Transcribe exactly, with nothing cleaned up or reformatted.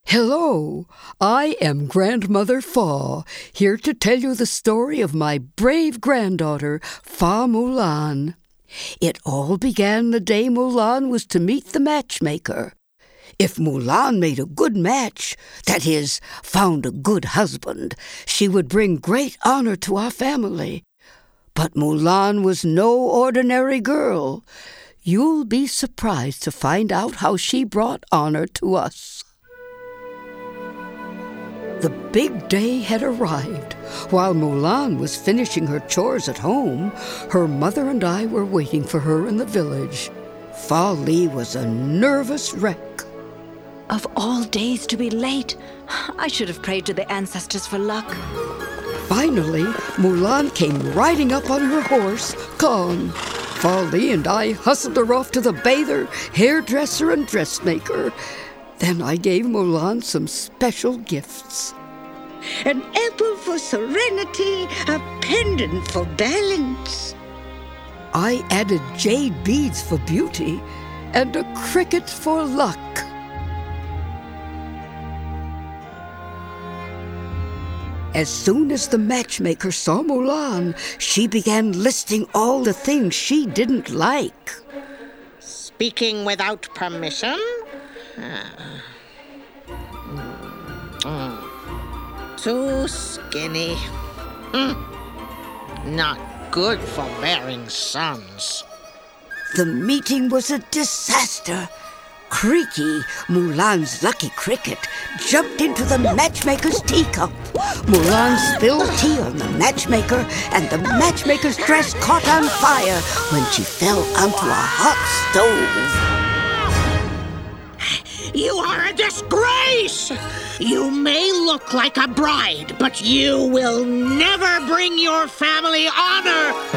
Hello, I am Grandmother Fa, here to tell you the story of my brave granddaughter, Fa Mulan. It all began the day Mulan was to meet the matchmaker. If Mulan made a good match, that is, found a good husband, she would bring great honor to our family. But Mulan was no ordinary girl. You'll be surprised to find out how she brought honor to us. The big day had arrived. While Mulan was finishing her chores at home, her mother and I were waiting for her in the village. Fa Li was a nervous wreck. Of all days to be late, I should have prayed to the ancestors for luck. Finally, Mulan came riding up on her horse, Kong. Fa Li and I hustled her off to the bather, hairdresser, and dressmaker. Then I gave Mulan some special gifts. An apple for serenity, a pendant for balance. I added jade beads for beauty and a cricket for luck. As soon as the matchmaker saw Mulan, she began listing all the things she didn't like. Speaking without permission? Uh, mm, too skinny. Mm, not good for bearing sons. The meeting was a disaster. Creaky, Mulan's lucky cricket, jumped into the matchmaker's teacup. Mulan spilled tea on the matchmaker, and the matchmaker's dress caught on fire when she fell onto a hot stove. You are a disgrace! You may look like a bride, but you will never bring your family honor